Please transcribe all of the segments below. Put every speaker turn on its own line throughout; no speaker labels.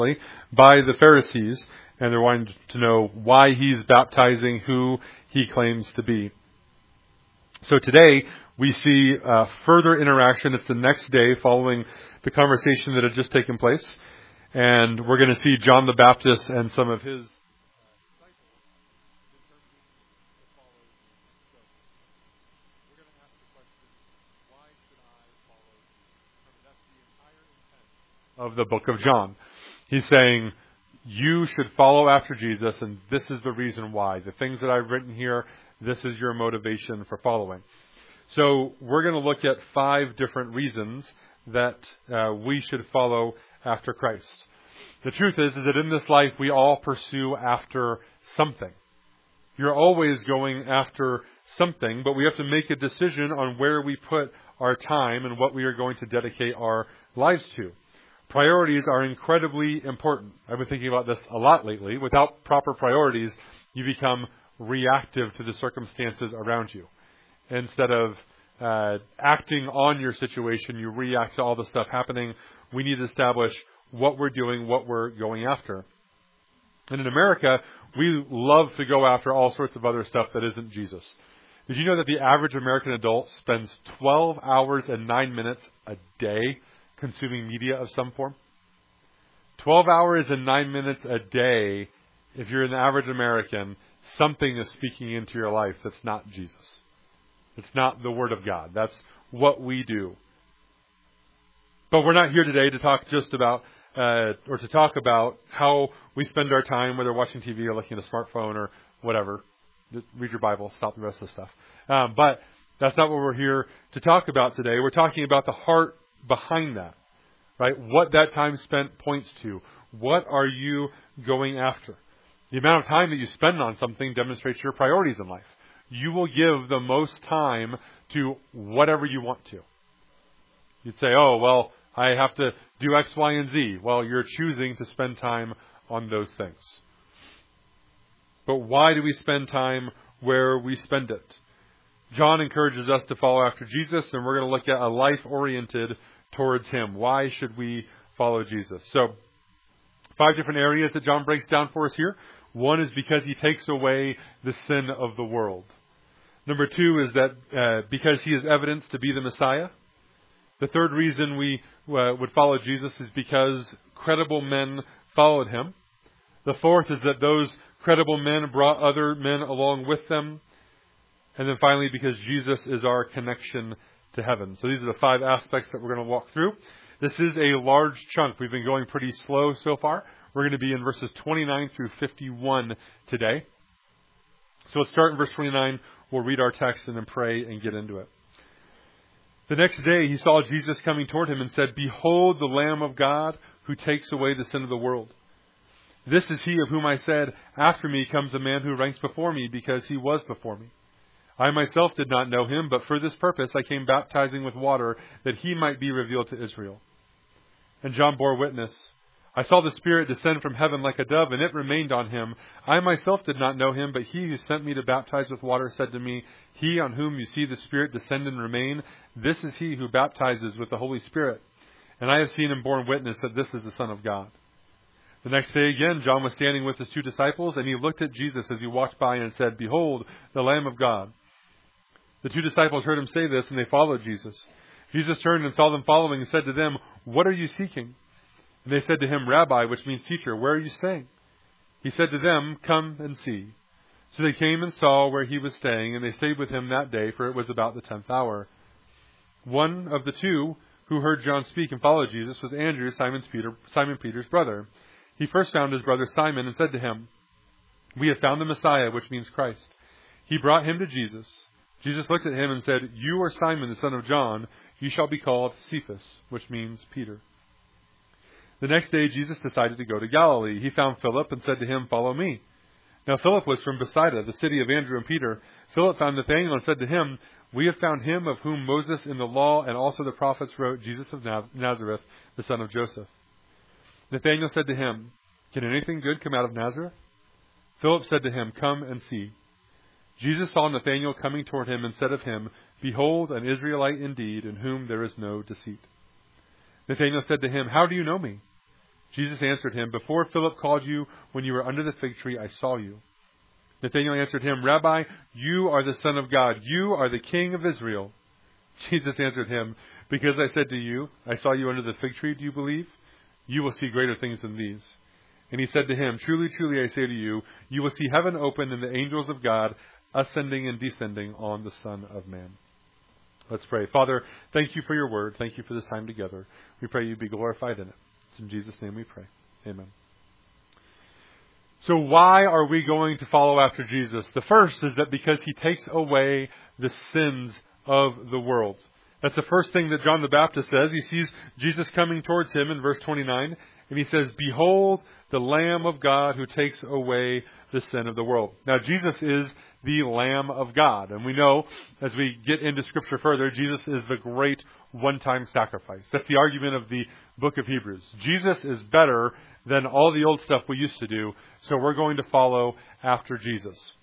by the Pharisees, and they're wanting to know why he's baptizing who he claims to be. So today, we see further interaction. It's the next day following the conversation that had just taken place, and we're going to see John the Baptist and some of his of the book of John. He's saying, you should follow after Jesus, and this is the reason why. The things that I've written here, this is your motivation for following. So we're going to look at 5 different reasons that we should follow after Christ. The truth is that in this life, we all pursue after something. You're always going after something, but we have to make a decision on where we put our time and what we are going to dedicate our lives to. Priorities are incredibly important. I've been thinking about this a lot lately. Without proper priorities, you become reactive to the circumstances around you. Instead of acting on your situation, you react to all the stuff happening. We need to establish what we're doing, what we're going after. And in America, we love to go after all sorts of other stuff that isn't Jesus. Did you know that the average American adult spends 12 hours and 9 minutes a day consuming media of some form? 12 hours and 9 minutes a day, if you're an average American, something is speaking into your life that's not Jesus. It's not the Word of God. That's what we do. But we're not here today to talk just about, or to talk about how we spend our time, whether watching TV or looking at a smartphone or whatever. Just read your Bible, stop the rest of the stuff. But that's not what we're here to talk about today. We're talking about the heart behind that, right? What that time spent points to. What are you going after? The amount of time that you spend on something demonstrates your priorities in life. You will give the most time to whatever you want to. You'd say, oh, well, I have to do X, Y, and Z. Well, you're choosing to spend time on those things. But why do we spend time where we spend it? John encourages us to follow after Jesus, and we're going to look at a life oriented towards Him. Why should we follow Jesus? So, 5 different areas that John breaks down for us here. One is because He takes away the sin of the world. Number 2 is that because He is evidence to be the Messiah. The third reason we would follow Jesus is because credible men followed Him. The fourth is that those credible men brought other men along with them. And then finally, because Jesus is our connection to heaven. So these are the 5 aspects that we're going to walk through. This is a large chunk. We've been going pretty slow so far. We're going to be in verses 29 through 51 today. So let's start in verse 29. We'll read our text and then pray and get into it. The next day he saw Jesus coming toward him and said, "Behold the Lamb of God who takes away the sin of the world. This is he of whom I said, after me comes a man who ranks before me because he was before me. I myself did not know him, but for this purpose I came baptizing with water, that he might be revealed to Israel." And John bore witness. "I saw the Spirit descend from heaven like a dove, and it remained on him. I myself did not know him, but he who sent me to baptize with water said to me, He on whom you see the Spirit descend and remain, this is he who baptizes with the Holy Spirit. And I have seen and borne witness that this is the Son of God." The next day again, John was standing with his 2 disciples, and he looked at Jesus as he walked by and said, "Behold, the Lamb of God." The 2 disciples heard him say this, and they followed Jesus. Jesus turned and saw them following and said to them, "What are you seeking?" And they said to him, "Rabbi," which means teacher, "where are you staying?" He said to them, "Come and see." So they came and saw where he was staying, and they stayed with him that day, for it was about the 10th hour. One of the 2 who heard John speak and followed Jesus was Andrew, Simon Peter's brother. He first found his brother Simon and said to him, "We have found the Messiah," which means Christ. He brought him to Jesus. Jesus looked at him and said, "You are Simon, the son of John. You shall be called Cephas," which means Peter. The next day, Jesus decided to go to Galilee. He found Philip and said to him, "Follow me." Now Philip was from Bethsaida, the city of Andrew and Peter. Philip found Nathanael and said to him, "We have found him of whom Moses in the law and also the prophets wrote, Jesus of Nazareth, the son of Joseph." Nathanael said to him, "Can anything good come out of Nazareth?" Philip said to him, "Come and see." Jesus saw Nathanael coming toward him and said of him, "Behold, an Israelite indeed, in whom there is no deceit." Nathanael said to him, "How do you know me?" Jesus answered him, "Before Philip called you, when you were under the fig tree, I saw you." Nathanael answered him, "Rabbi, you are the Son of God. You are the King of Israel." Jesus answered him, "Because I said to you, I saw you under the fig tree, do you believe? You will see greater things than these." And he said to him, "Truly, truly, I say to you, you will see heaven open and the angels of God ascending and descending on the Son of Man." Let's pray. Father, thank you for your word. Thank you for this time together. We pray you be glorified in it. It's in Jesus' name we pray. Amen. So why are we going to follow after Jesus? The first is that because he takes away the sins of the world. That's the first thing that John the Baptist says. He sees Jesus coming towards him in verse 29, and he says, "Behold the Lamb of God who takes away the sin of the world." Now, Jesus is the Lamb of God. And we know, as we get into Scripture further, Jesus is the great one-time sacrifice. That's the argument of the book of Hebrews. Jesus is better than all the old stuff we used to do, so we're going to follow after Jesus.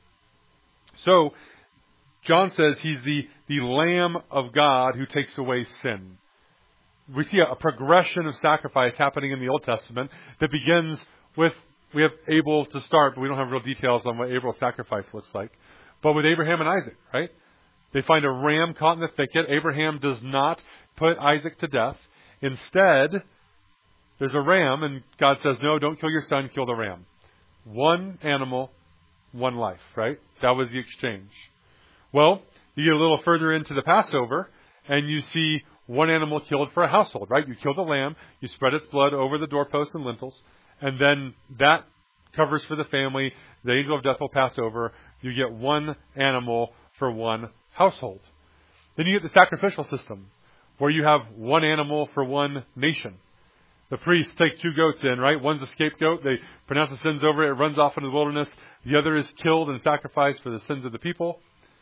So, John says he's the Lamb of God who takes away sin. We see a progression of sacrifice happening in the Old Testament that begins with, we have Abel to start, but we don't have real details on what Abel's sacrifice looks like. But with Abraham and Isaac, right? They find a ram caught in the thicket. Abraham does not put Isaac to death. Instead, there's a ram, and God says, "No, don't kill your son, kill the ram." One animal, one life, right? That was the exchange. Well, you get a little further into the Passover, and you see one animal killed for a household, right? You kill the lamb, you spread its blood over the doorposts and lintels, and then that covers for the family. The angel of death will pass over. You get one animal for one household. Then you get the sacrificial system, where you have one animal for one nation. The priests take two goats in, right? One's a scapegoat. They pronounce the sins over it. It runs off into the wilderness. The other is killed and sacrificed for the sins of the people.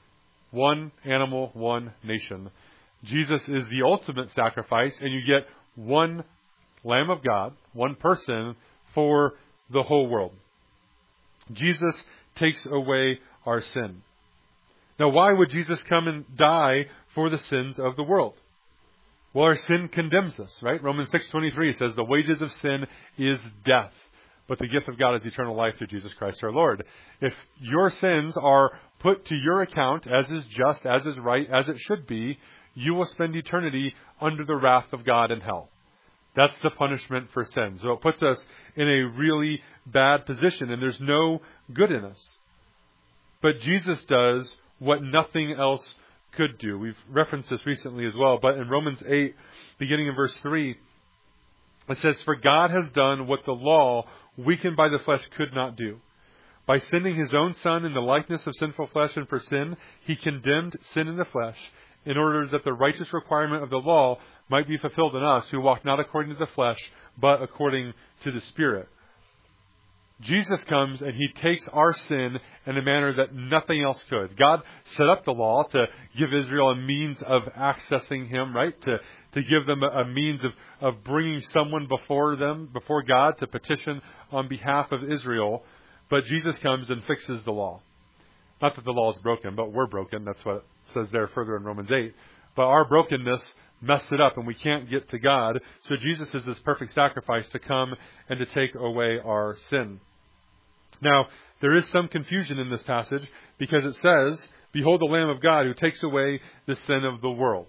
One animal, one nation. Jesus is the ultimate sacrifice, and you get one Lamb of God, one person for the whole world. Jesus takes away our sin. Now, why would Jesus come and die for the sins of the world? Well, our sin condemns us, right? Romans 6:23 says, "The wages of sin is death, but the gift of God is eternal life through Jesus Christ our Lord." If your sins are put to your account as is just, as is right, as it should be, you will spend eternity under the wrath of God in hell. That's the punishment for sin. So it puts us in a really bad position, and there's no good in us. But Jesus does what nothing else could do. We've referenced this recently as well, but in Romans 8, beginning in verse 3, it says, "For God has done what the law, weakened by the flesh, could not do. By sending his own Son in the likeness of sinful flesh, and for sin, he condemned sin in the flesh, in order that the righteous requirement of the law might be fulfilled in us, who walk not according to the flesh, but according to the Spirit." Jesus comes and he takes our sin in a manner that nothing else could. God set up the law to give Israel a means of accessing him, right? To give them a means of bringing someone before God to petition on behalf of Israel. But Jesus comes and fixes the law. Not that the law is broken, but we're broken. That's what it says there further in Romans 8. But our brokenness messed it up and we can't get to God. So Jesus is this perfect sacrifice to come and to take away our sin. Now, there is some confusion in this passage because it says, "Behold the Lamb of God who takes away the sin of the world."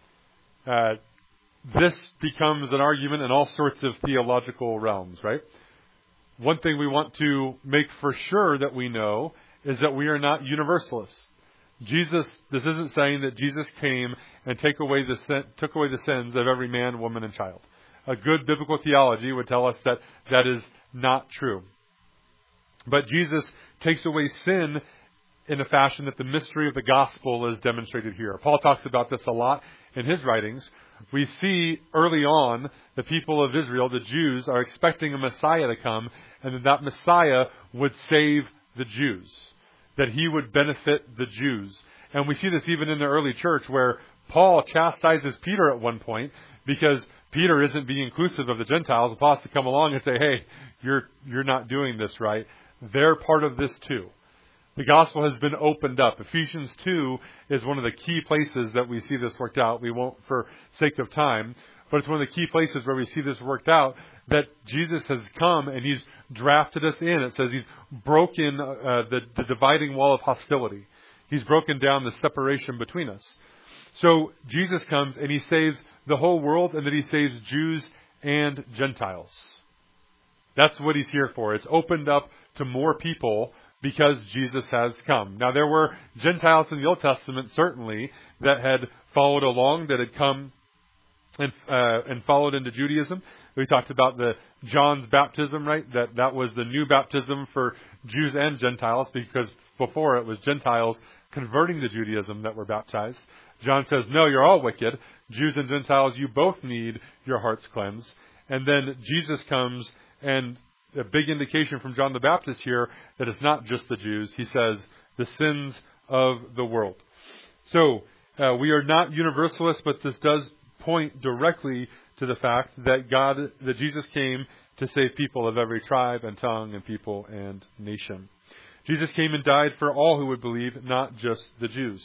This becomes an argument in all sorts of theological realms, right? One thing we want to make for sure that we know is that we are not universalists. This isn't saying that Jesus came and took away the sins of every man, woman, and child. A good biblical theology would tell us that that is not true. But Jesus takes away sin in a fashion that the mystery of the gospel is demonstrated here. Paul talks about this a lot in his writings. We see early on the people of Israel, the Jews, are expecting a Messiah to come, and that Messiah would save the Jews, that he would benefit the Jews. And we see this even in the early church, where Paul chastises Peter at one point because Peter isn't being inclusive of the Gentiles. Paul has to come along and say, "Hey, you're not doing this right." They're part of this too. The gospel has been opened up. Ephesians 2 is one of the key places that we see this worked out. We won't, for sake of time. but it's one of the key places where we see this worked out, that Jesus has come and he's drafted us in. It says he's broken the dividing wall of hostility. He's broken down the separation between us. So Jesus comes and he saves the whole world, and that he saves Jews and Gentiles. That's what he's here for. It's opened up to more people because Jesus has come. Now, there were Gentiles in the Old Testament, certainly, that had followed along, that had come and followed into Judaism. We talked about the John's baptism, right? That was the new baptism for Jews and Gentiles, because before it was Gentiles converting to Judaism that were baptized. John says, no, you're all wicked. Jews and Gentiles, you both need your hearts cleansed. And then Jesus comes, and a big indication from John the Baptist here that it's not just the Jews. He says, the sins of the world. So, we are not universalists, but this does point directly to the fact that Jesus came to save people of every tribe and tongue and people and nation. Jesus came and died for all who would believe, not just the Jews.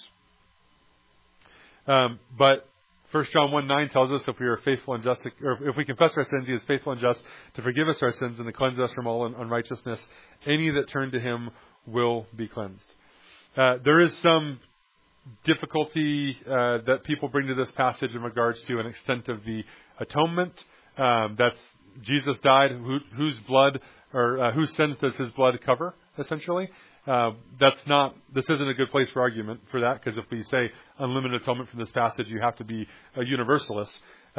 But 1 John 1:9 tells us if we are faithful and just, or if we confess our sins, he is faithful and just to forgive us our sins and to cleanse us from all unrighteousness. Any that turn to him will be cleansed. There is some difficulty that people bring to this passage in regards to an extent of the atonement. That's Jesus died. Whose blood or whose sins does his blood cover? Essentially, this isn't a good place for argument for that, because if we say unlimited atonement from this passage, you have to be a universalist.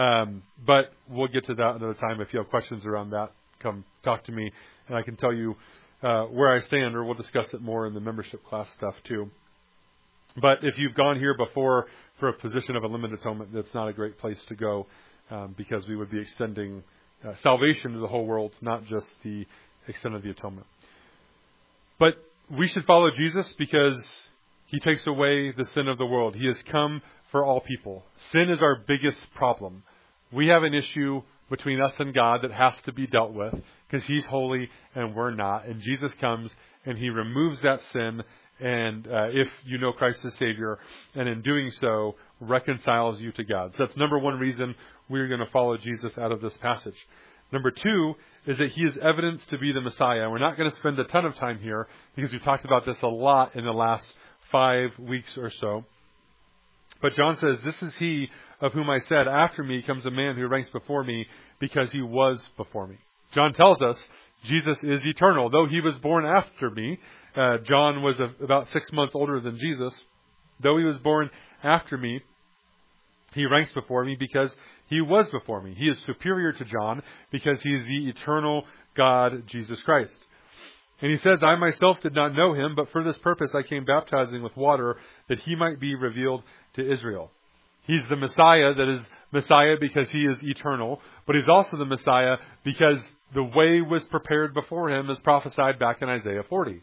But we'll get to that another time. If you have questions around that, come talk to me, and I can tell you where I stand, or we'll discuss it more in the membership class stuff too. But if you've gone here before for a position of unlimited atonement, that's not a great place to go, because we would be extending salvation to the whole world, not just the extent of the atonement. But we should follow Jesus because he takes away the sin of the world. He has come for all people. Sin is our biggest problem. We have an issue between us and God that has to be dealt with because he's holy and we're not. And Jesus comes and he removes that sin, and if you know Christ as Savior, and in doing so, reconciles you to God. So that's number one reason we're going to follow Jesus out of this passage. Number two is that he is evidence to be the Messiah. We're not going to spend a ton of time here because we've talked about this a lot in the last 5 weeks or so. But John says, this is he of whom I said, after me comes a man who ranks before me because he was before me. John tells us Jesus is eternal. Though he was born after me, John was about 6 months older than Jesus. Though he was born after me, he ranks before me because he was before me. He is superior to John because he is the eternal God, Jesus Christ. And he says, I myself did not know him, but for this purpose I came baptizing with water, that he might be revealed to Israel. He's the Messiah that is Messiah because he is eternal, but he's also the Messiah because the way was prepared before him, as prophesied back in Isaiah 40.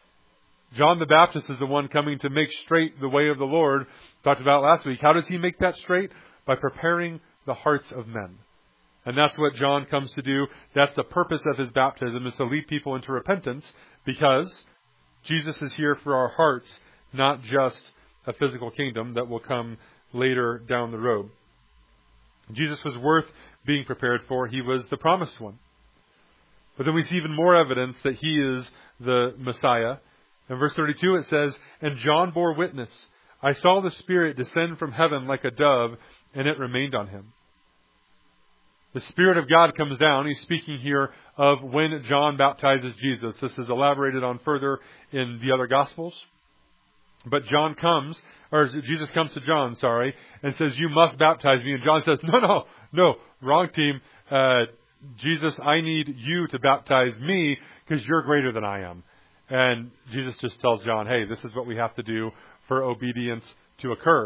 John the Baptist is the one coming to make straight the way of the Lord. Talked about last week. How does he make that straight? By preparing the hearts of men. And that's what John comes to do. That's the purpose of his baptism, is to lead people into repentance, because Jesus is here for our hearts, not just a physical kingdom that will come later down the road. Jesus was worth being prepared for. He was the promised one. But then we see even more evidence that he is the Messiah. In verse 32 it says, and John bore witness. I saw the Spirit descend from heaven like a dove, and it remained on him. The Spirit of God comes down. He's speaking here of when John baptizes Jesus. This is elaborated on further in the other Gospels. But Jesus comes to John, and says, you must baptize me. And John says, no, wrong team. Jesus, I need you to baptize me because you're greater than I am. And Jesus just tells John, hey, this is what we have to do for obedience to occur.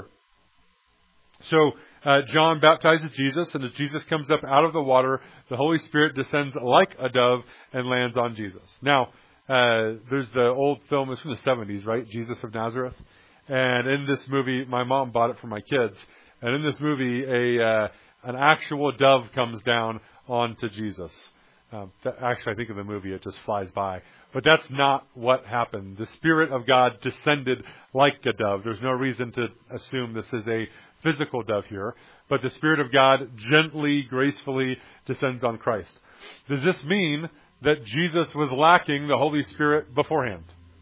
So John baptizes Jesus, and as Jesus comes up out of the water, the Holy Spirit descends like a dove and lands on Jesus. Now, there's the old film, it's from the 70s, right? Jesus of Nazareth. And in this movie, my mom bought it for my kids. And in this movie, an actual dove comes down onto Jesus. Actually, I think of the movie, it just flies by. But that's not what happened. The Spirit of God descended like a dove. There's no reason to assume this is a physical dove here, but the Spirit of God gently, gracefully descends on Christ. Does this mean that Jesus was lacking the Holy Spirit beforehand?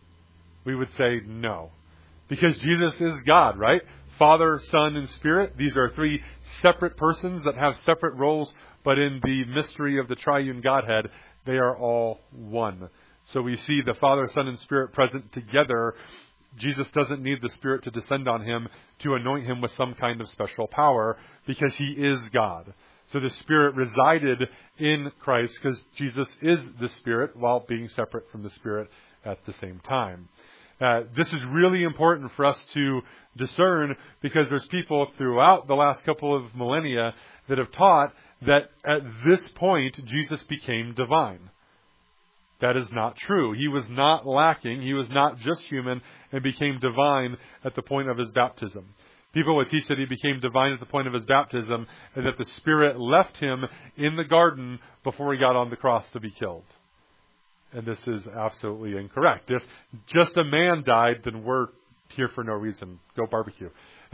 We would say no. Because Jesus is God, right? Father, Son, and Spirit. These are three separate persons that have separate roles, but in the mystery of the triune Godhead, they are all one. So we see the Father, Son, and Spirit present together. Jesus doesn't need the Spirit to descend on him to anoint him with some kind of special power because he is God. So the Spirit resided in Christ because Jesus is the Spirit while being separate from the Spirit at the same time. This is really important for us to discern because there's people throughout the last couple of millennia that have taught that at this point Jesus became divine. That is not true. He was not lacking. He was not just human and became divine at the point of his baptism. People would teach that he became divine at the point of his baptism and that the Spirit left him in the garden before he got on the cross to be killed. And this is absolutely incorrect. If just a man died, then we're here for no reason. Go barbecue.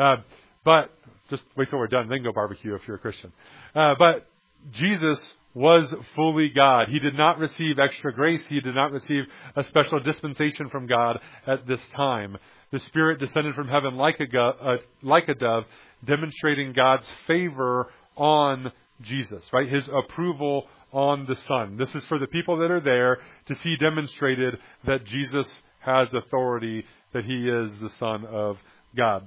But just wait till we're done, then go barbecue if you're a Christian. But Jesus was fully God. He did not receive extra grace. He did not receive a special dispensation from God at this time. The Spirit descended from heaven like a dove, demonstrating God's favor on Jesus, right? His approval on the Son. This is for the people that are there to see demonstrated that Jesus has authority, that he is the Son of God.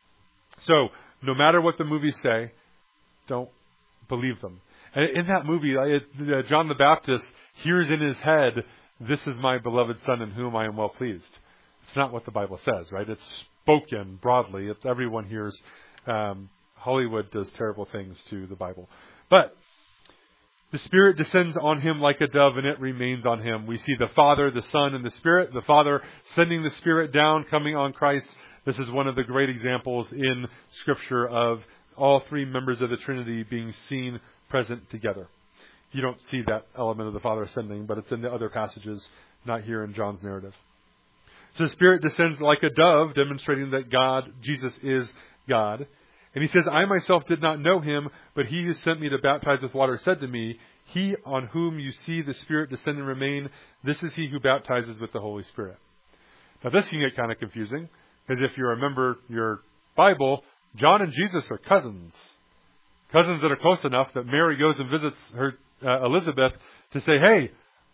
So, no matter what the movies say, don't believe them. And in that movie, John the Baptist hears in his head, "This is my beloved Son in whom I am well pleased." It's not what the Bible says, right? It's spoken broadly. It's everyone hears. Hollywood does terrible things to the Bible. But the Spirit descends on him like a dove, and it remains on him. We see the Father, the Son, and the Spirit. The Father sending the Spirit down, coming on Christ. This is one of the great examples in Scripture of all three members of the Trinity being seen present together. You don't see that element of the Father ascending, but it's in the other passages, not here in John's narrative. So the Spirit descends like a dove, demonstrating that Jesus is God. And he says, "I myself did not know him, but he who sent me to baptize with water said to me, 'He on whom you see the Spirit descend and remain, this is he who baptizes with the Holy Spirit.'" Now this can get kind of confusing, because if you remember your Bible, John and Jesus are cousins. Cousins that are close enough that Mary goes and visits her Elizabeth to say, "Hey,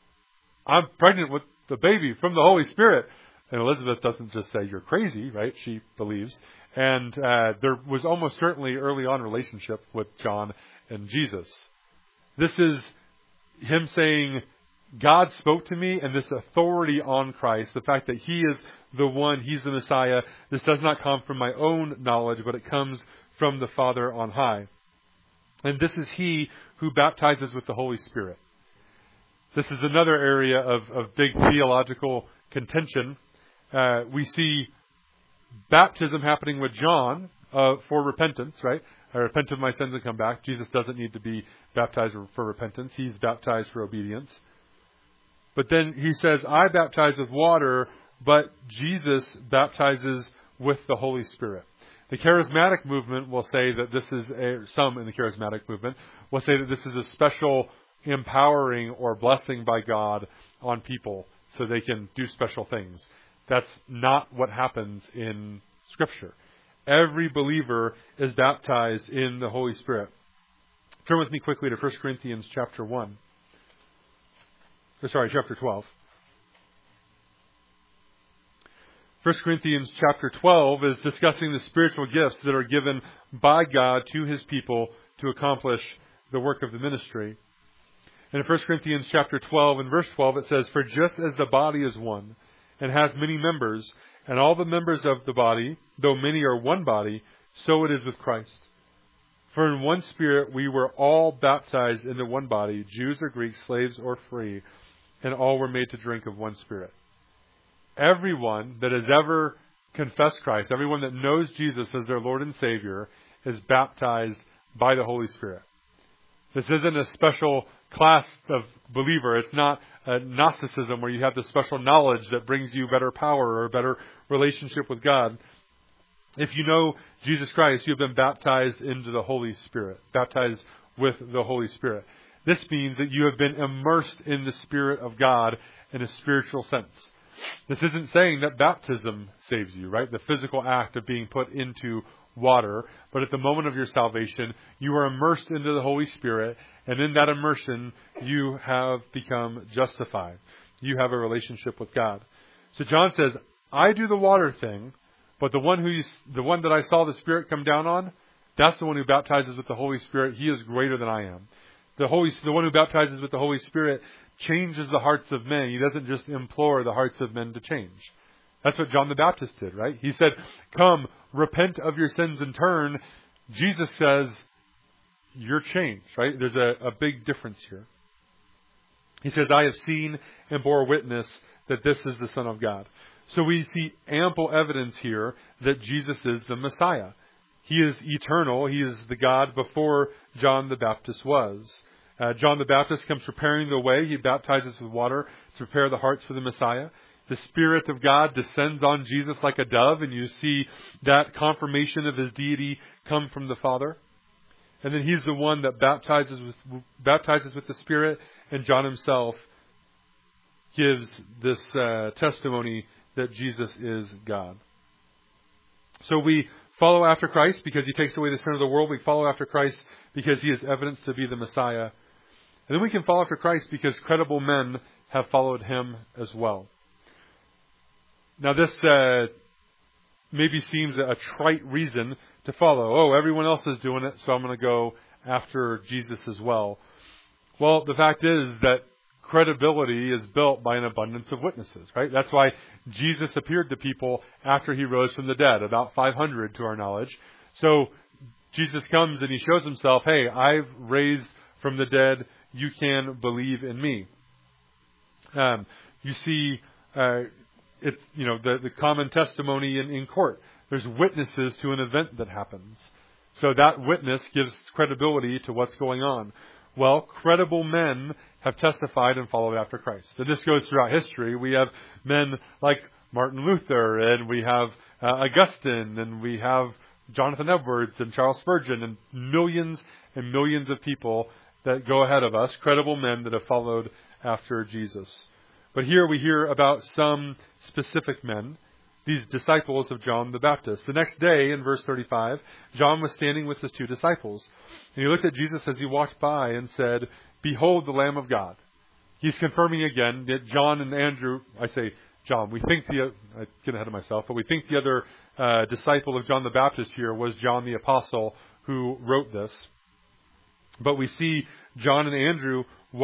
I'm pregnant with the baby from the Holy Spirit." And Elizabeth doesn't just say, "You're crazy," right? She believes. And there was almost certainly early on relationship with John and Jesus. This is him saying, God spoke to me, and this authority on Christ, the fact that he is the one, he's the Messiah, this does not come from my own knowledge, but it comes from the Father on high. And this is he who baptizes with the Holy Spirit. This is another area of big theological contention. We see baptism happening with John for repentance, right? I repent of my sins and come back. Jesus doesn't need to be baptized for repentance. He's baptized for obedience. But then he says, "I baptize with water," but Jesus baptizes with the Holy Spirit. The charismatic movement will say that this is some in the charismatic movement will say that this is a special empowering or blessing by God on people so they can do special things. That's not what happens in Scripture. Every believer is baptized in the Holy Spirit. Turn with me quickly to 1 Corinthians chapter 12. 1 Corinthians chapter 12 is discussing the spiritual gifts that are given by God to his people to accomplish the work of the ministry. And in 1 Corinthians chapter 12 and verse 12 it says, "For just as the body is one, and has many members, and all the members of the body, though many are one body, so it is with Christ. For in one Spirit we were all baptized into one body, Jews or Greeks, slaves or free, and all were made to drink of one Spirit." Everyone that has ever confessed Christ, everyone that knows Jesus as their Lord and Savior, is baptized by the Holy Spirit. This isn't a special class of believer. It's not a Gnosticism where you have the special knowledge that brings you better power or a better relationship with God. If you know Jesus Christ, you have been baptized into the Holy Spirit, baptized with the Holy Spirit. This means that you have been immersed in the Spirit of God in a spiritual sense. This isn't saying that baptism saves you, right? The physical act of being put into water. But at the moment of your salvation, you are immersed into the Holy Spirit. And in that immersion, you have become justified. You have a relationship with God. So John says, I do the water thing, but the one that I saw the Spirit come down on, that's the one who baptizes with the Holy Spirit. He is greater than I am. The one who baptizes with the Holy Spirit changes the hearts of men. He doesn't just implore the hearts of men to change. That's what John the Baptist did, right? He said, come, repent of your sins and turn. Jesus says, you're changed, right? There's a big difference here. He says, I have seen and bore witness that this is the Son of God. So we see ample evidence here that Jesus is the Messiah. He is eternal. He is the God before John the Baptist was. John the Baptist comes preparing the way. He baptizes with water to prepare the hearts for the Messiah. The Spirit of God descends on Jesus like a dove, and you see that confirmation of his deity come from the Father. And then he's the one that baptizes with the Spirit, and John himself gives this testimony that Jesus is God. So we follow after Christ because he takes away the sin of the world. We follow after Christ because he is evidence to be the Messiah. And then we can follow after Christ because credible men have followed him as well. Now this maybe seems a trite reason to follow. Oh, everyone else is doing it, so I'm going to go after Jesus as well. Well, the fact is that credibility is built by an abundance of witnesses, right? That's why Jesus appeared to people after he rose from the dead, about 500 to our knowledge. So Jesus comes and he shows himself, hey, I've raised from the dead, you can believe in me. You see, it's, the common testimony in court. There's witnesses to an event that happens. So that witness gives credibility to what's going on. Well, credible men have testified and followed after Christ. So this goes throughout history. We have men like Martin Luther, and we have Augustine, and we have Jonathan Edwards and Charles Spurgeon, and millions of people that go ahead of us, credible men that have followed after Jesus. But here we hear about some specific men, these disciples of John the Baptist. The next day, in verse 35, John was standing with his two disciples. And he looked at Jesus as he walked by and said, behold the Lamb of God. He's confirming again that John and Andrew, I say John, I get ahead of myself, but we think the other disciple of John the Baptist here was John the Apostle who wrote this. But we see John and Andrew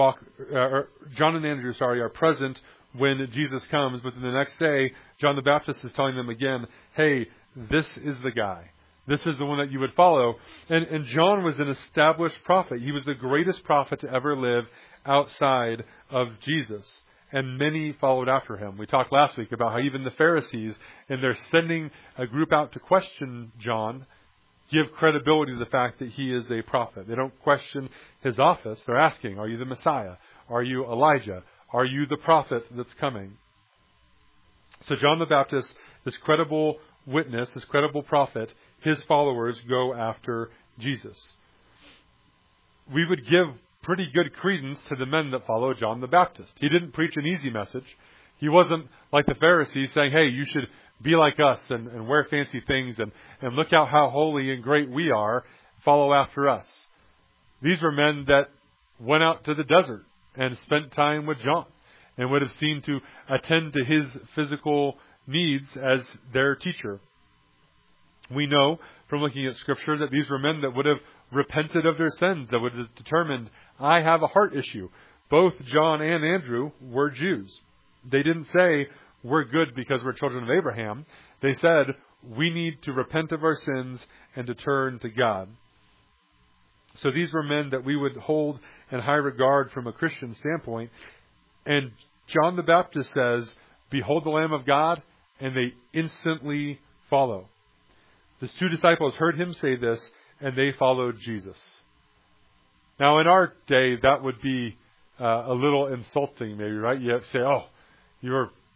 are present when Jesus comes. But then the next day, John the Baptist is telling them again, hey, this is the guy. This is the one that you would follow. And John was an established prophet. He was the greatest prophet to ever live outside of Jesus. And many followed after him. We talked last week about how even the Pharisees, and they're sending a group out to question John, give credibility to the fact that he is a prophet. They don't question his office. They're asking, are you the Messiah? Are you Elijah? Are you the prophet that's coming? So John the Baptist, this credible witness, this credible prophet, his followers go after Jesus. We would give pretty good credence to the men that follow John the Baptist. He didn't preach an easy message. He wasn't like the Pharisees saying, hey, you should be like us and wear fancy things and look out how holy and great we are. Follow after us. These were men that went out to the desert and spent time with John and would have seemed to attend to his physical needs as their teacher. We know from looking at Scripture that these were men that would have repented of their sins, that would have determined, I have a heart issue. Both John and Andrew were Jews. They didn't say, we're good because we're children of Abraham. They said, we need to repent of our sins and to turn to God. So these were men that we would hold in high regard from a Christian standpoint. And John the Baptist says, behold the Lamb of God, and they instantly follow. The two disciples heard him say this, and they followed Jesus. Now, in our day, that would be a little insulting, maybe, right? You have to say, oh, you're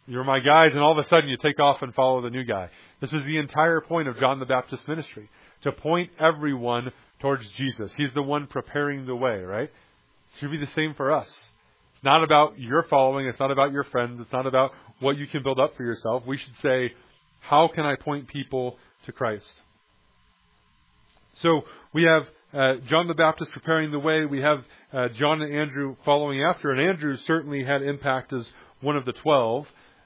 You're my guys, and all of a sudden you take off and follow the new guy. This was the entire point of John the Baptist's ministry, to point everyone towards Jesus. He's the one preparing the way, right? It should be the same for us. It's not about your following. It's not about your friends. It's not about what you can build up for yourself. We should say, how can I point people to Christ? So we have John the Baptist preparing the way. We have John and Andrew following after. And Andrew certainly had impact as one of the 12.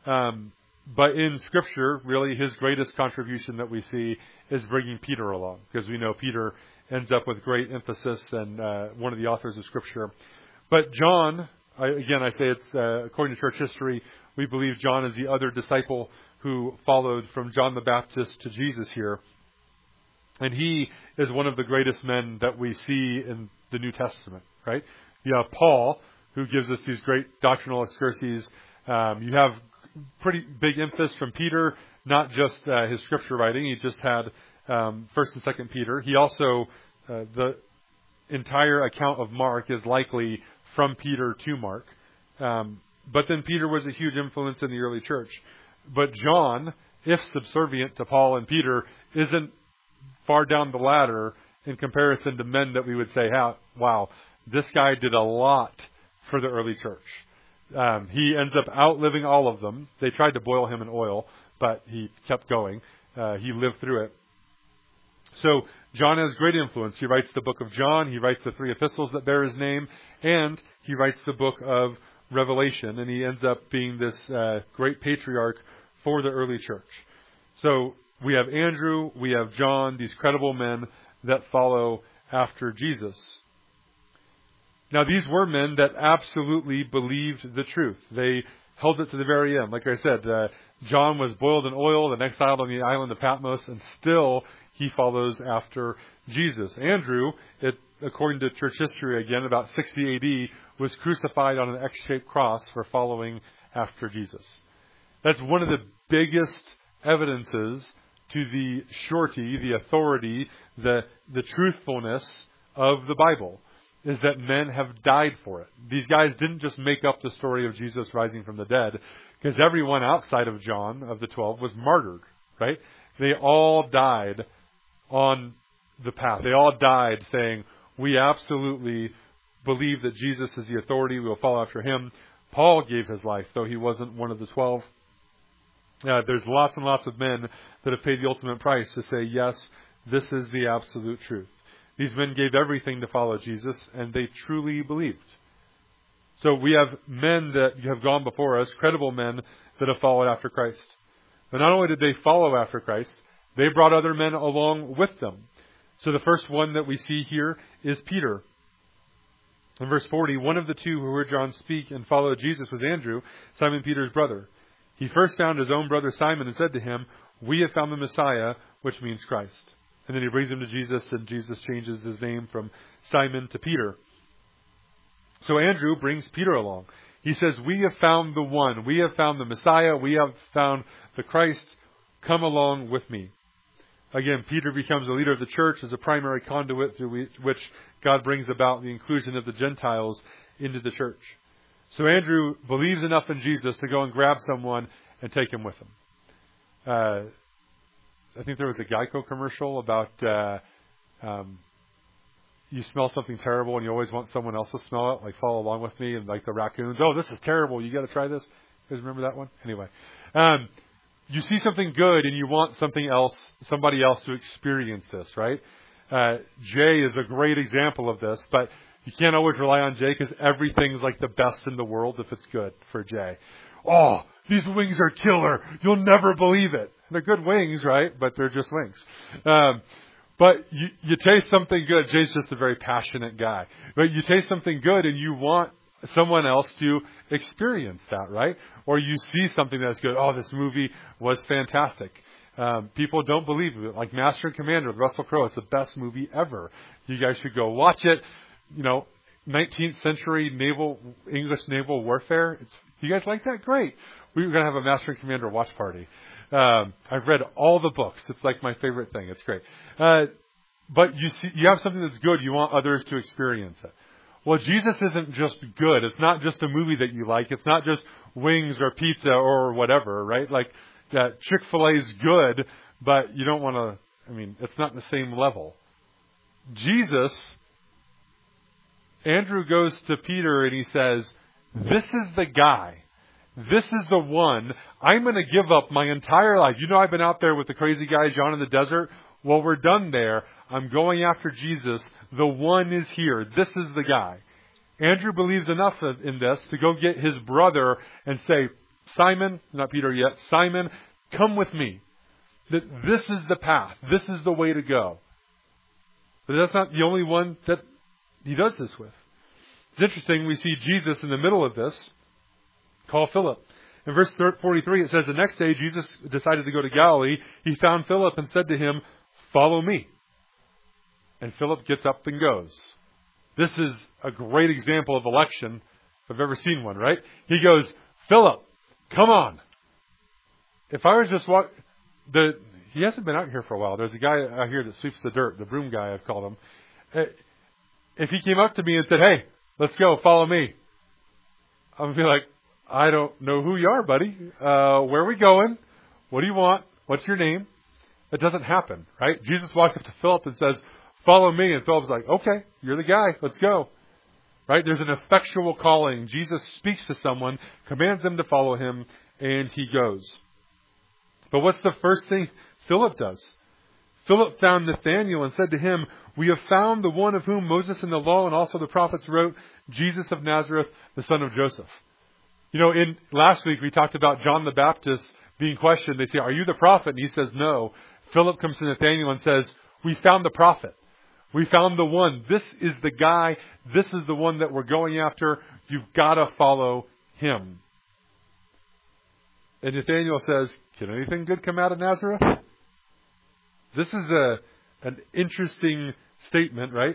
But in Scripture, really, his greatest contribution that we see is bringing Peter along. Because we know Peter ends up with great emphasis and one of the authors of Scripture. But John, I say it's according to church history, we believe John is the other disciple who followed from John the Baptist to Jesus here. And he is one of the greatest men that we see in the New Testament, right? You have Paul, who gives us these great doctrinal excurses. You have pretty big emphasis from Peter, not just his scripture writing. He just had 1st and 2nd Peter. He also, the entire account of Mark is likely from Peter to Mark. But then Peter was a huge influence in the early church. But John, if subservient to Paul and Peter, isn't far down the ladder in comparison to men that we would say, wow, this guy did a lot for the early church. He ends up outliving all of them. They tried to boil him in oil, but he kept going. He lived through it. So John has great influence. He writes the book of John. He writes the 3 epistles that bear his name. And he writes the book of Revelation. And he ends up being this great patriarch for the early church. So we have Andrew, we have John, these credible men that follow after Jesus. Now, these were men that absolutely believed the truth. They held it to the very end. Like I said, John was boiled in oil and exiled on the island of Patmos, and still he follows after Jesus. Andrew, according to church history again, about 60 AD, was crucified on an X-shaped cross for following after Jesus. That's one of the biggest evidences to the surety, the authority, the truthfulness of the Bible, is that men have died for it. These guys didn't just make up the story of Jesus rising from the dead, because everyone outside of John, of the 12, was martyred, right? They all died on the path. They all died saying, we absolutely believe that Jesus is the authority. We will follow after him. Paul gave his life, though he wasn't one of the 12. There's lots and lots of men that have paid the ultimate price to say, yes, this is the absolute truth. These men gave everything to follow Jesus, and they truly believed. So we have men that have gone before us, credible men that have followed after Christ. But not only did they follow after Christ, they brought other men along with them. So the first one that we see here is Peter. In verse 40, one of the 2 who heard John speak and followed Jesus was Andrew, Simon Peter's brother. He first found his own brother Simon and said to him, we have found the Messiah, which means Christ. And then he brings him to Jesus, and Jesus changes his name from Simon to Peter. So Andrew brings Peter along. He says, we have found the one. We have found the Messiah. We have found the Christ. Come along with me. Again, Peter becomes the leader of the church as a primary conduit through which God brings about the inclusion of the Gentiles into the church. So Andrew believes enough in Jesus to go and grab someone and take him with him. I think there was a Geico commercial about you smell something terrible and you always want someone else to smell it, like follow along with me, and like the raccoons. Oh, this is terrible. You got to try this. You guys remember that one? Anyway, you see something good and you want somebody else to experience this, right? Jay is a great example of this, but you can't always rely on Jay because everything's like the best in the world if it's good for Jay. Oh, these wings are killer. You'll never believe it. They're good wings, right? But they're just wings. But you taste something good. Jay's just a very passionate guy. But you taste something good and you want someone else to experience that, right? Or you see something that's good. Oh, this movie was fantastic. People don't believe it. Like Master and Commander with Russell Crowe. It's the best movie ever. You guys should go watch it. 19th century English naval warfare. You guys like that? Great. We're going to have a Master and Commander watch party. I've read all the books. It's like my favorite thing. It's great. But you have something that's good. You want others to experience it. Well, Jesus isn't just good. It's not just a movie that you like. It's not just wings or pizza or whatever, right? Like, Chick-fil-A is good, but you don't want to, it's not the same level. Jesus, Andrew goes to Peter and he says, this is the guy. This is the one. I'm going to give up my entire life. I've been out there with the crazy guy, John in the desert. Well, we're done there. I'm going after Jesus. The one is here. This is the guy. Andrew believes enough in this to go get his brother and say, Simon, not Peter yet, Simon, come with me. That this is the path. This is the way to go. But that's not the only one that he does this with. It's interesting, we see Jesus in the middle of this call Philip. In verse 43, it says, the next day Jesus decided to go to Galilee. He found Philip and said to him, follow me. And Philip gets up and goes. This is a great example of election, if I've ever seen one, right? He goes, Philip, come on. If I was just he hasn't been out here for a while. There's a guy out here that sweeps the dirt, the broom guy, I've called him. If he came up to me and said, hey, let's go, follow me, I'm going to be like, I don't know who you are, buddy. Where are we going? What do you want? What's your name? It doesn't happen, right? Jesus walks up to Philip and says, follow me. And Philip's like, okay, you're the guy. Let's go. Right? There's an effectual calling. Jesus speaks to someone, commands them to follow him, and he goes. But what's the first thing Philip does? Philip found Nathanael and said to him, we have found the one of whom Moses in the law and also the prophets wrote, Jesus of Nazareth, the son of Joseph. In last week we talked about John the Baptist being questioned. They say, are you the prophet? And he says, no. Philip comes to Nathanael and says, we found the prophet. We found the one. This is the guy. This is the one that we're going after. You've got to follow him. And Nathanael says, can anything good come out of Nazareth? This is an interesting statement, right?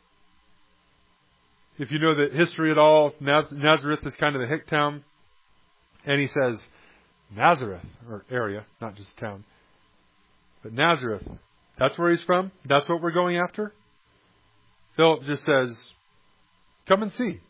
If you know the history at all, Nazareth is kind of the hick town. And he says, Nazareth, or area, not just town. But Nazareth, that's where he's from? That's what we're going after? Philip just says, come and see.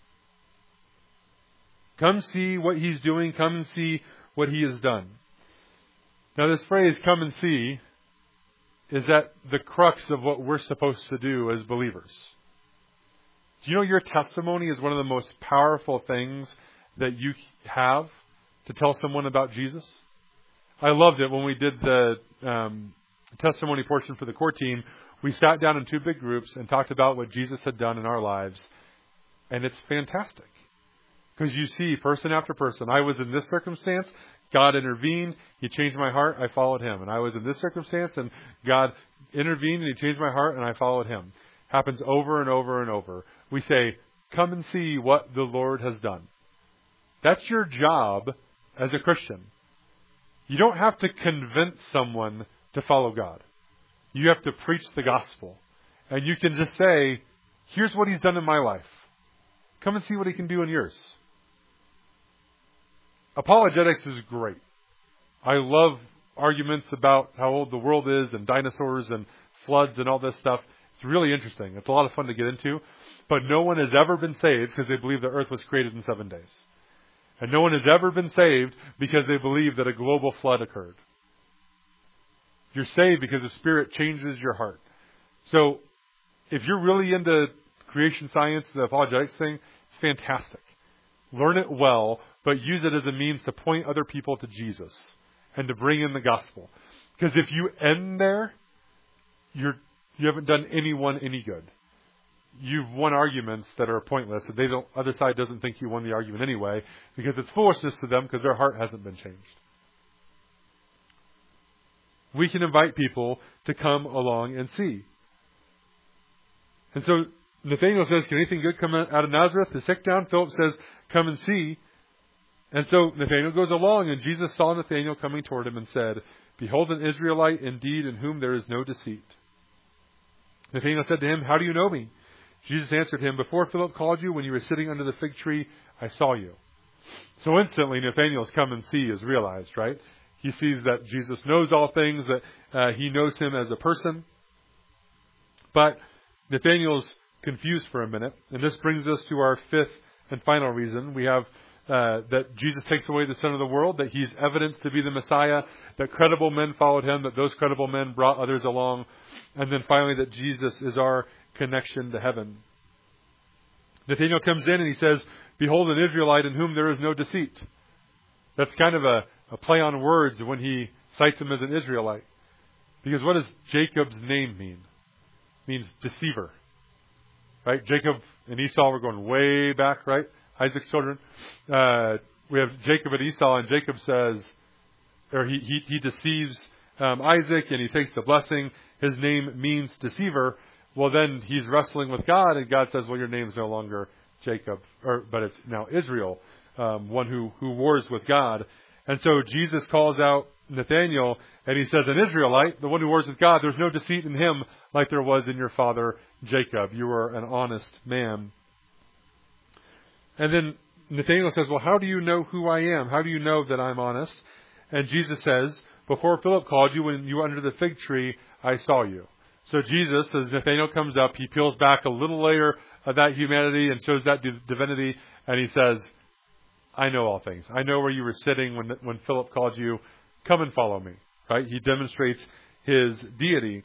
Come see what he's doing. Come and see what he has done. Now this phrase, come and see, is at the crux of what we're supposed to do as believers. Do you know your testimony is one of the most powerful things that you have to tell someone about Jesus? I loved it when we did the testimony portion for the core team. We sat down in two big groups and talked about what Jesus had done in our lives. And it's fantastic. Because you see person after person. I was in this circumstance. God intervened. He changed my heart. I followed him. And I was in this circumstance and God intervened and he changed my heart and I followed him. Happens over and over and over. We say, come and see what the Lord has done. That's your job as a Christian. You don't have to convince someone to follow God. You have to preach the gospel. And you can just say, here's what he's done in my life. Come and see what he can do in yours. Apologetics is great. I love arguments about how old the world is and dinosaurs and floods and all this stuff. It's really interesting. It's a lot of fun to get into. But no one has ever been saved because they believe the earth was created in 7 days. And no one has ever been saved because they believe that a global flood occurred. You're saved because the Spirit changes your heart. So if you're really into creation science, the apologetics thing, it's fantastic. Learn it well, but use it as a means to point other people to Jesus and to bring in the gospel. Because if you end there, you haven't done anyone any good. You've won arguments that are pointless, and other side doesn't think you won the argument anyway, because it's foolishness to them because their heart hasn't been changed. We can invite people to come along and see. And so Nathanael says, can anything good come out of Nazareth? The sick down. Philip says, come and see. And so Nathanael goes along, and Jesus saw Nathanael coming toward him and said, behold, an Israelite indeed, in whom there is no deceit. Nathanael said to him, how do you know me? Jesus answered him, before Philip called you, when you were sitting under the fig tree, I saw you. So instantly Nathanael's come and see is realized, right? He sees that Jesus knows all things, that he knows him as a person. But Nathanael's confused for a minute. And this brings us to our fifth and final reason. We have that Jesus takes away the sin of the world, that he's evidence to be the Messiah, that credible men followed him, that those credible men brought others along, and then finally that Jesus is our connection to heaven. Nathanael comes in and he says, "Behold, an Israelite in whom there is no deceit." That's kind of a play on words when he cites him as an Israelite. Because what does Jacob's name mean? It means deceiver. Right? Jacob and Esau were going way back, right? Isaac's children. We have Jacob and Esau, and Jacob says, or he deceives Isaac, and he takes the blessing. His name means deceiver. Well, then he's wrestling with God, and God says, well, your name's no longer Jacob, but it's now Israel, one who wars with God. And so Jesus calls out Nathanael, and he says, an Israelite, the one who wars with God, there's no deceit in him like there was in your father Jacob. You are an honest man. And then Nathanael says, well, how do you know who I am? How do you know that I'm honest? And Jesus says, before Philip called you, when you were under the fig tree, I saw you. So Jesus, as Nathanael comes up, he peels back a little layer of that humanity and shows that divinity, and he says, I know all things. I know where you were sitting when Philip called you. Come and follow me. Right? He demonstrates his deity.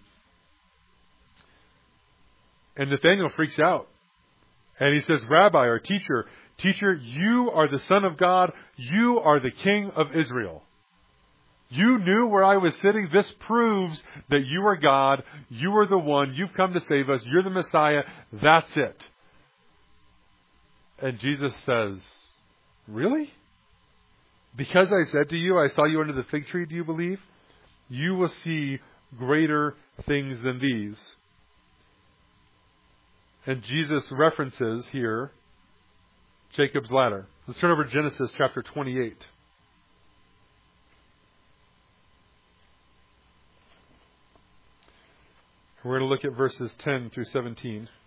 And Nathanael freaks out. And he says, Rabbi or teacher, you are the Son of God. You are the King of Israel. You knew where I was sitting. This proves that you are God. You are the one. You've come to save us. You're the Messiah. That's it. And Jesus says, really? Because I said to you, I saw you under the fig tree, do you believe? You will see greater things than these. And Jesus references here Jacob's ladder. Let's turn over to Genesis chapter 28. We're going to look at verses 10 through 17. It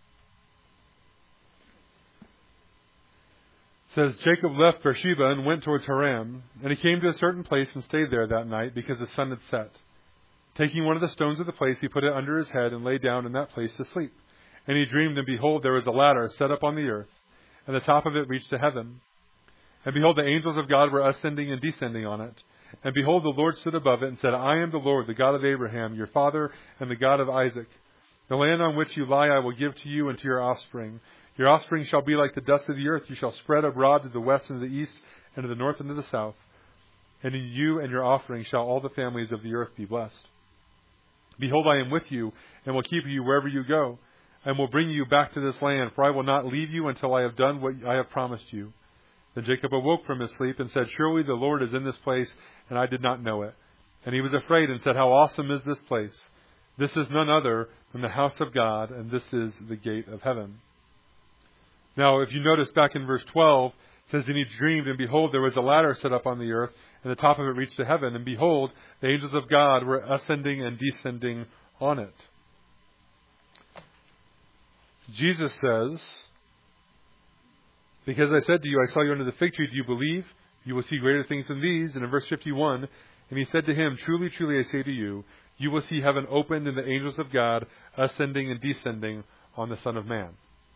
says, Jacob left Beersheba and went towards Haran, and he came to a certain place and stayed there that night because the sun had set. Taking one of the stones of the place, he put it under his head and lay down in that place to sleep. And he dreamed, and behold, there was a ladder set up on the earth, and the top of it reached to heaven. And behold, the angels of God were ascending and descending on it. And behold, the Lord stood above it and said, I am the Lord, the God of Abraham, your father, and the God of Isaac. The land on which you lie I will give to you and to your offspring. Your offspring shall be like the dust of the earth. You shall spread abroad to the west and to the east, and to the north and to the south. And in you and your offspring shall all the families of the earth be blessed. Behold, I am with you, and will keep you wherever you go, and will bring you back to this land, for I will not leave you until I have done what I have promised you. Then Jacob awoke from his sleep and said, Surely the Lord is in this place, and I did not know it. And he was afraid and said, How awesome is this place! This is none other than the house of God, and this is the gate of heaven. Now, if you notice back in verse 12, it says, And he dreamed, and behold, there was a ladder set up on the earth, and the top of it reached to heaven. And behold, the angels of God were ascending and descending on it. Jesus says, Because I said to you, I saw you under the fig tree, do you believe? You will see greater things than these. And in verse 51, And he said to him, Truly, truly, I say to you, you will see heaven opened and the angels of God ascending and descending on the Son of Man.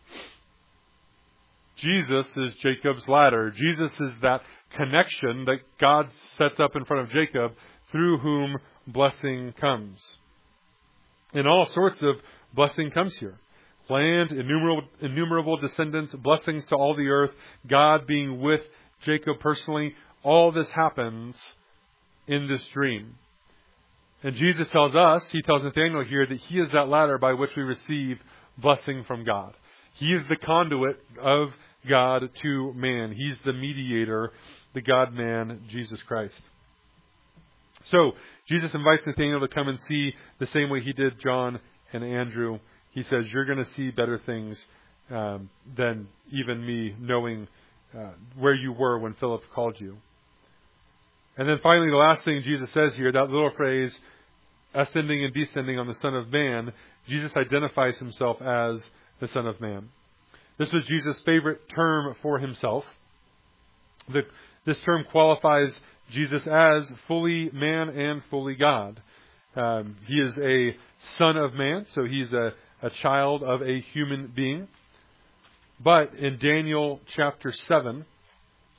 Jesus is Jacob's ladder. Jesus is that connection that God sets up in front of Jacob through whom blessing comes. And all sorts of blessing comes here. Land, innumerable descendants, blessings to all the earth, God being with Jacob personally. All this happens in this dream. And Jesus tells us, he tells Nathanael here, that he is that ladder by which we receive blessing from God. He is the conduit of God to man. He's the mediator, the God-man, Jesus Christ. So, Jesus invites Nathanael to come and see the same way he did John and Andrew. He says, you're going to see better things than even me knowing where you were when Philip called you. And then finally, the last thing Jesus says here, that little phrase, ascending and descending on the Son of Man, Jesus identifies himself as the Son of Man. This was Jesus' favorite term for himself. This term qualifies Jesus as fully man and fully God. He is a Son of Man, so he's a child of a human being. But in Daniel chapter 7,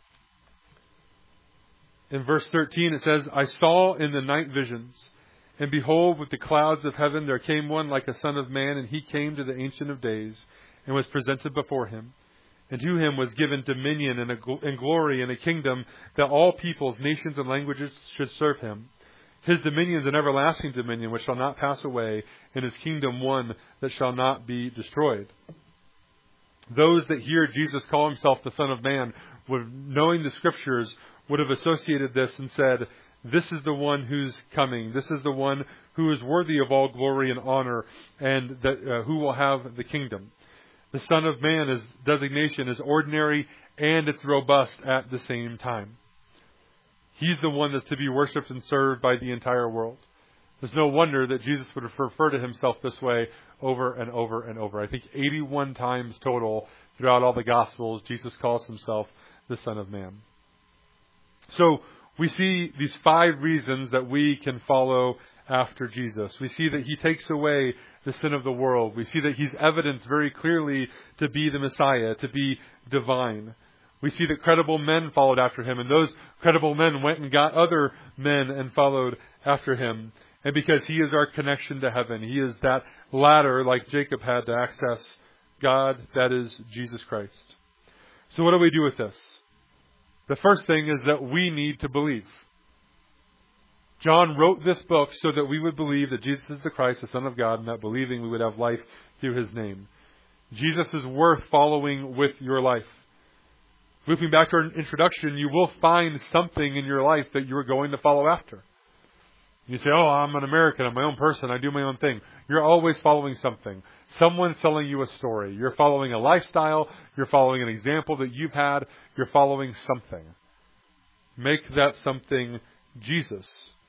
In verse 13 it says, I saw in the night visions, and behold, with the clouds of heaven there came one like a son of man, and he came to the Ancient of Days, and was presented before him. And to him was given dominion and glory and a kingdom, that all peoples, nations, and languages should serve him. His dominion is an everlasting dominion which shall not pass away, and his kingdom one that shall not be destroyed. Those that hear Jesus call himself the Son of Man, knowing the Scriptures, would have associated this and said, this is the one who's coming. This is the one who is worthy of all glory and honor, and that who will have the kingdom. The Son of Man, his designation is ordinary and it's robust at the same time. He's the one that's to be worshipped and served by the entire world. There's no wonder that Jesus would refer to himself this way over and over and over. I think 81 times total throughout all the Gospels, Jesus calls himself the Son of Man. So we see these 5 reasons that we can follow after Jesus. We see that he takes away the sin of the world. We see that he's evidenced very clearly to be the Messiah, to be divine. We see that credible men followed after him, and those credible men went and got other men and followed after him. And because he is our connection to heaven, he is that ladder like Jacob had to access God, that is Jesus Christ. So what do we do with this? The first thing is that we need to believe. John wrote this book so that we would believe that Jesus is the Christ, the Son of God, and that believing we would have life through his name. Jesus is worth following with your life. Looping back to our introduction, you will find something in your life that you're going to follow after. You say, oh, I'm an American, I'm my own person, I do my own thing. You're always following something. Someone's telling you a story. You're following a lifestyle. You're following an example that you've had. You're following something. Make that something Jesus.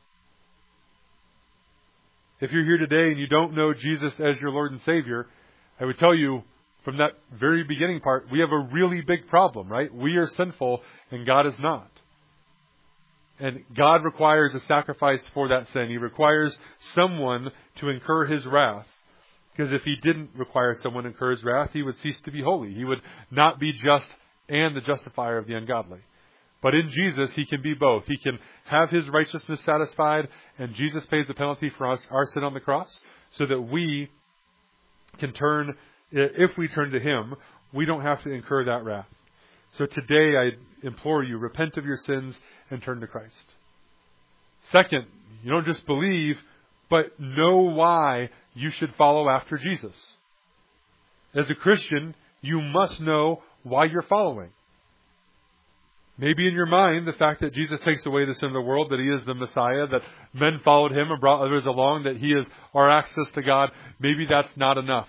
If you're here today and you don't know Jesus as your Lord and Savior, I would tell you from that very beginning part, we have a really big problem, right? We are sinful and God is not. And God requires a sacrifice for that sin. He requires someone to incur his wrath. Because if he didn't require someone to incur his wrath, he would cease to be holy. He would not be just and the justifier of the ungodly. But in Jesus, he can be both. He can have his righteousness satisfied, and Jesus pays the penalty for our sin on the cross, so that we can turn, if we turn to him, we don't have to incur that wrath. So today I implore you, repent of your sins and turn to Christ. Second, you don't just believe, but know why you should follow after Jesus. As a Christian, you must know why you're following. Maybe in your mind, the fact that Jesus takes away the sin of the world, that he is the Messiah, that men followed him and brought others along, that he is our access to God, maybe that's not enough.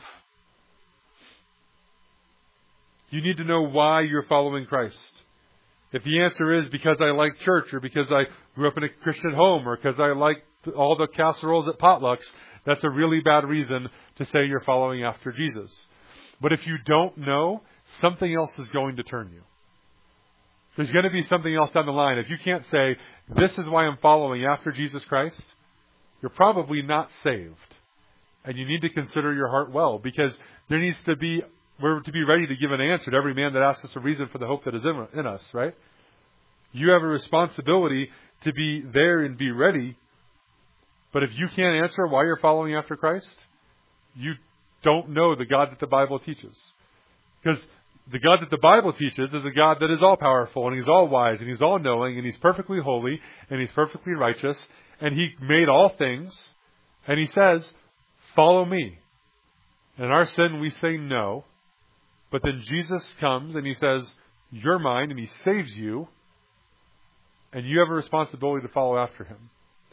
You need to know why you're following Christ. If the answer is because I like church, or because I grew up in a Christian home, or because I like all the casseroles at potlucks, that's a really bad reason to say you're following after Jesus. But if you don't know, something else is going to turn you. There's going to be something else down the line. If you can't say, this is why I'm following after Jesus Christ, you're probably not saved. And you need to consider your heart well, because there needs to be, we're to be ready to give an answer to every man that asks us a reason for the hope that is in us, right? You have a responsibility to be there and be ready. But if you can't answer why you're following after Christ, you don't know the God that the Bible teaches. Because the God that the Bible teaches is a God that is all-powerful, and he's all-wise, and he's all-knowing, and he's perfectly holy, and he's perfectly righteous, and he made all things, and he says, follow me. And in our sin, we say no. But then Jesus comes, and he says, you're mine, and he saves you, and you have a responsibility to follow after him.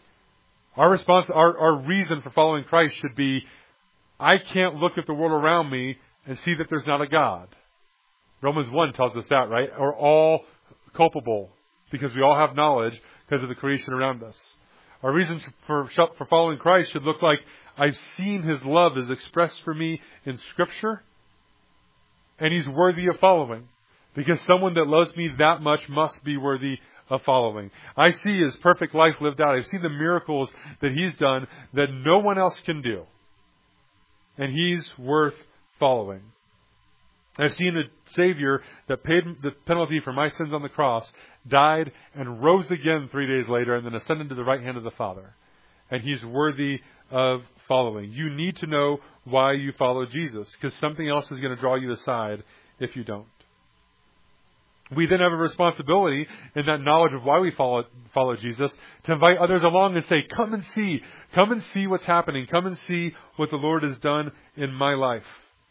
Our reason for following Christ should be, I can't look at the world around me and see that there's not a God. Romans 1 tells us that, right? We're all culpable because we all have knowledge because of the creation around us. Our reason for following Christ should look like, I've seen his love is expressed for me in Scripture, and he's worthy of following. Because someone that loves me that much must be worthy of following. I see his perfect life lived out. I've seen the miracles that he's done that no one else can do. And he's worth following. I've seen a Savior that paid the penalty for my sins on the cross, died, and rose again 3 days later, and then ascended to the right hand of the Father. And He's worthy of following. You need to know why you follow Jesus, because something else is going to draw you aside if you don't. We then have a responsibility in that knowledge of why we follow Jesus to invite others along and say, come and see what's happening. Come and see what the Lord has done in my life.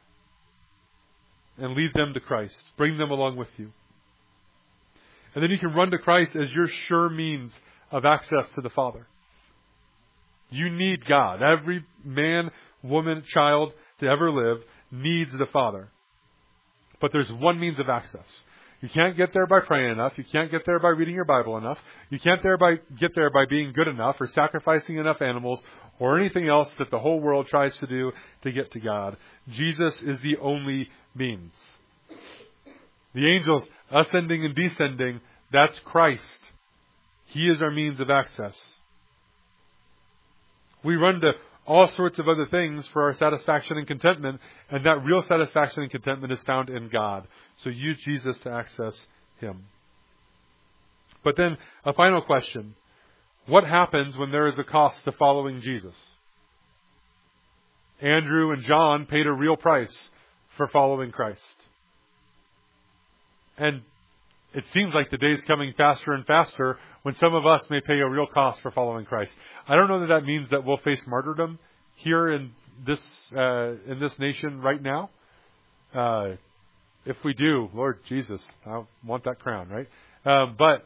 And lead them to Christ. Bring them along with you. And then you can run to Christ as your sure means of access to the Father. You need God. Every man, woman, child to ever live needs the Father. But there's one means of access. You can't get there by praying enough. You can't get there by reading your Bible enough. You can't get there by being good enough or sacrificing enough animals or anything else that the whole world tries to do to get to God. Jesus is the only means. The angels ascending and descending, that's Christ. He is our means of access. We run to all sorts of other things for our satisfaction and contentment, and that real satisfaction and contentment is found in God. So use Jesus to access Him. But then, a final question. What happens when there is a cost to following Jesus? Andrew and John paid a real price for following Christ. And it seems like the day's coming faster and faster when some of us may pay a real cost for following Christ. I don't know that means that we'll face martyrdom here in this nation right now. If we do, Lord Jesus, I want that crown, right? But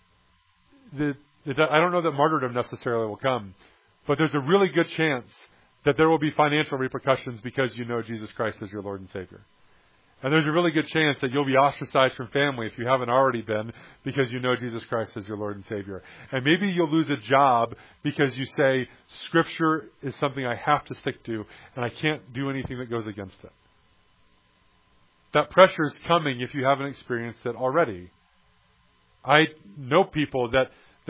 I don't know that martyrdom necessarily will come. But there's a really good chance that there will be financial repercussions because you know Jesus Christ as your Lord and Savior. And there's a really good chance that you'll be ostracized from family if you haven't already been because you know Jesus Christ as your Lord and Savior. And maybe you'll lose a job because you say, Scripture is something I have to stick to and I can't do anything that goes against it. That pressure is coming if you haven't experienced it already. I know people that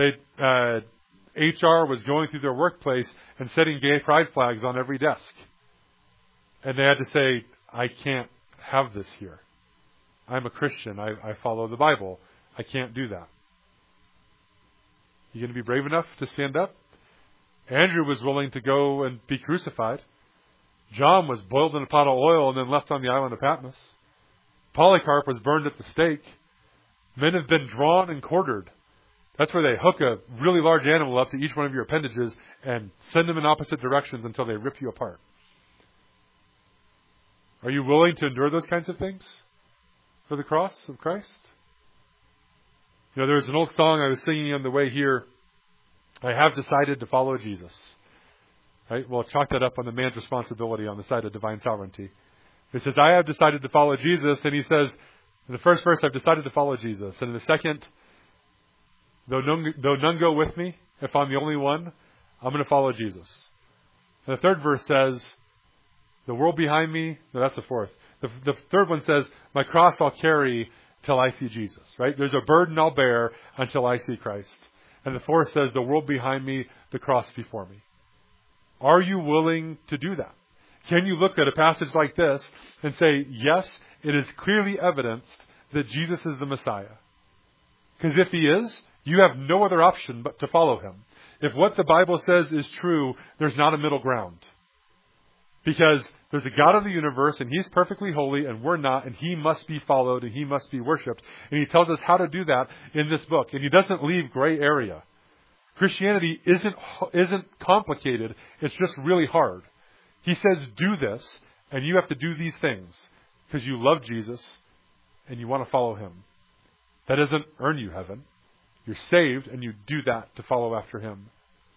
HR was going through their workplace and setting gay pride flags on every desk. And they had to say, I can't have this here. I'm a Christian. I follow the Bible. I can't do that. You going to be brave enough to stand up? Andrew was willing to go and be crucified. John was boiled in a pot of oil and then left on the island of Patmos. Polycarp was burned at the stake. Men have been drawn and quartered. That's where they hook a really large animal up to each one of your appendages and send them in opposite directions until they rip you apart. Are you willing to endure those kinds of things for the cross of Christ? You know, there was an old song I was singing on the way here. I have decided to follow Jesus. Right? Well, chalk that up on the man's responsibility on the side of divine sovereignty. He says, I have decided to follow Jesus. And he says, in the first verse, I've decided to follow Jesus. And in the second, though none go with me, if I'm the only one, I'm going to follow Jesus. And the third verse says, the world behind me, no, that's the fourth. The third one says, my cross I'll carry till I see Jesus, right? There's a burden I'll bear until I see Christ. And the fourth says, the world behind me, the cross before me. Are you willing to do that? Can you look at a passage like this and say, yes, it is clearly evidenced that Jesus is the Messiah? Because if He is, you have no other option but to follow Him. If what the Bible says is true, there's not a middle ground. Because there's a God of the universe, and He's perfectly holy, and we're not, and He must be followed, and He must be worshipped. And He tells us how to do that in this book. And He doesn't leave gray area. Christianity isn't complicated. It's just really hard. He says, do this, and you have to do these things because you love Jesus and you want to follow Him. That doesn't earn you heaven. You're saved, and you do that to follow after Him.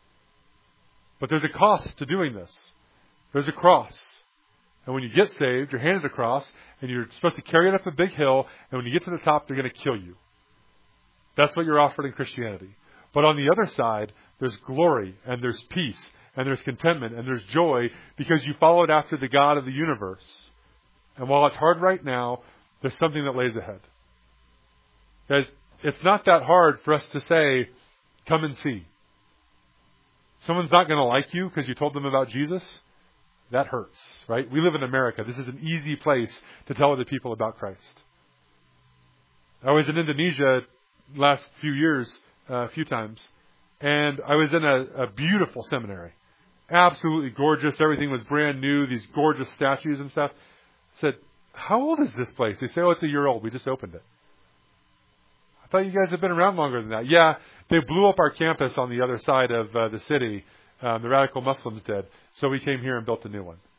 But there's a cost to doing this. There's a cross. And when you get saved, you're handed a cross, and you're supposed to carry it up a big hill, and when you get to the top, they're going to kill you. That's what you're offered in Christianity. But on the other side, there's glory, and there's peace, and there's contentment, and there's joy, because you followed after the God of the universe. And while it's hard right now, there's something that lays ahead. Guys, it's not that hard for us to say, come and see. Someone's not going to like you because you told them about Jesus. That hurts, right? We live in America. This is an easy place to tell other people about Christ. I was in Indonesia last few years, a few times, and I was in a beautiful seminary. Absolutely gorgeous. Everything was brand new. These gorgeous statues and stuff. I said, how old is this place? They say, oh, it's a year old. We just opened it. I thought you guys had been around longer than that. Yeah, they blew up our campus on the other side of the city. The radical Muslims did. So we came here and built a new one.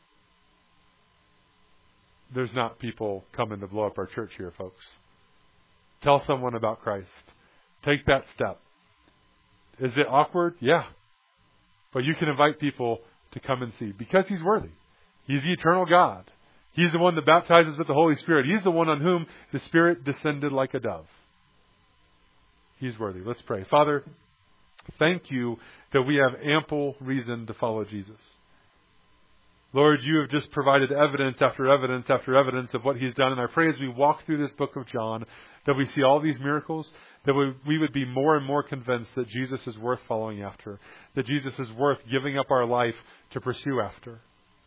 There's not people coming to blow up our church here, folks. Tell someone about Christ. Take that step. Is it awkward? Yeah. But you can invite people to come and see because He's worthy. He's the eternal God. He's the one that baptizes with the Holy Spirit. He's the one on whom the Spirit descended like a dove. He's worthy. Let's pray. Father, thank you that we have ample reason to follow Jesus. Lord, you have just provided evidence after evidence after evidence of what He's done. And I pray as we walk through this book of John that we see all these miracles, that we would be more and more convinced that Jesus is worth following after, that Jesus is worth giving up our life to pursue after.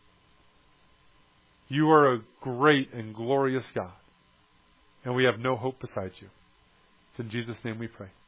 You are a great and glorious God, and we have no hope besides you. It's in Jesus' name we pray.